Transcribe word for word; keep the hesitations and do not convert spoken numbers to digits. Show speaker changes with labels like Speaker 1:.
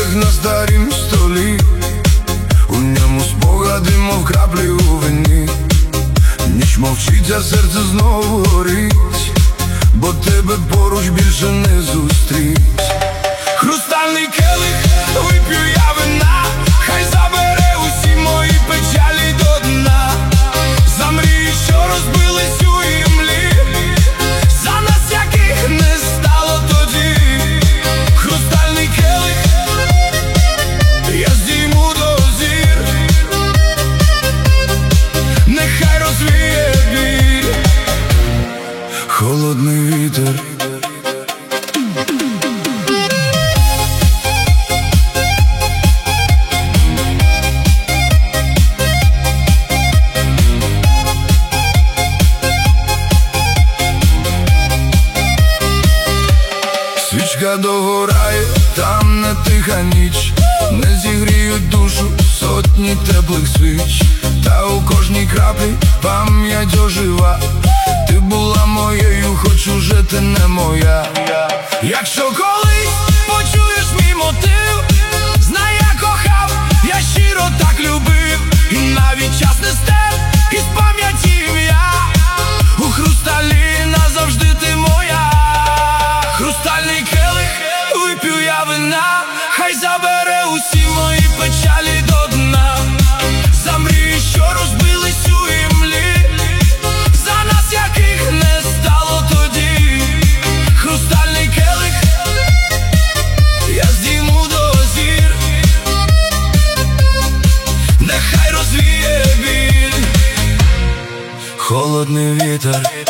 Speaker 1: келих на старім столі, у ньому спогади, мов краплі у вині. Ніч мовчить, а серце знову горить, бо тебе поруч більше не зустріть. Хрустальний келих, вип'ю я вина, хай забере усі мої печалі до дна. За мрії, що розбились у імлі, за нас, яких не стало тоді. Хрустальний келих, я здійму до зір, нехай розвіє біль холодний вітер. Свічка догорає, там не тиха ніч, не зігріють душу сотні теплих свіч. Та у кожній краплі пам'ять ожива, ти була моєю, хоч уже ти не моя. Якщо колись почуєш мій мотив, знай, я кохав, я щиро так любив. І навіть час не стер із пам'яті ім'я, у хрусталі назавжди ти моя. Хрустальний келих, вип'ю я вина, хай забере усі мої печалі до дна. За мрії, що розбились у імлі, за нас, яких не стало тоді. Хрустальний келих, я здійму до зір, нехай розвіє біль холодний вітер.